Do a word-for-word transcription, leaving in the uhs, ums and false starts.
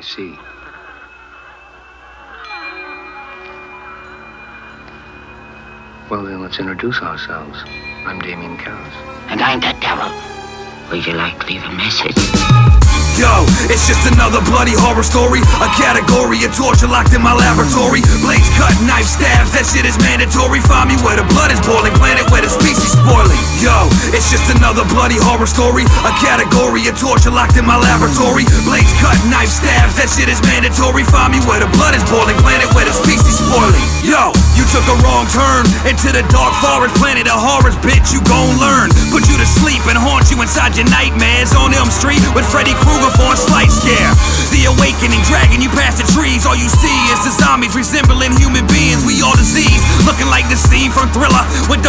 see. Well, then, let's introduce ourselves. I'm Damien Karras. And I'm the devil. Would you like to leave a message? Yo, it's just another bloody horror story. A category of torture locked in my laboratory. Blades cut, knife stabs, that shit is mandatory. Find me where the blood is boiling, planet where the species spoiling. Yo, it's just another bloody horror story. A category of torture locked in my laboratory. Blades cut, knife stabs, that shit is mandatory. Find me where the blood is boiling, planet where the species spoiling. Yo, you took a wrong turn into the dark forest, planet of horrors, bitch, you gon' learn. Put you to sleep and haunt you inside your nightmares on Elm Street with Freddy Krueger for a slight scare. The awakening, dragging you past the trees. All you see is the zombies resembling human beings. We all diseased, looking like the scene from Thriller with the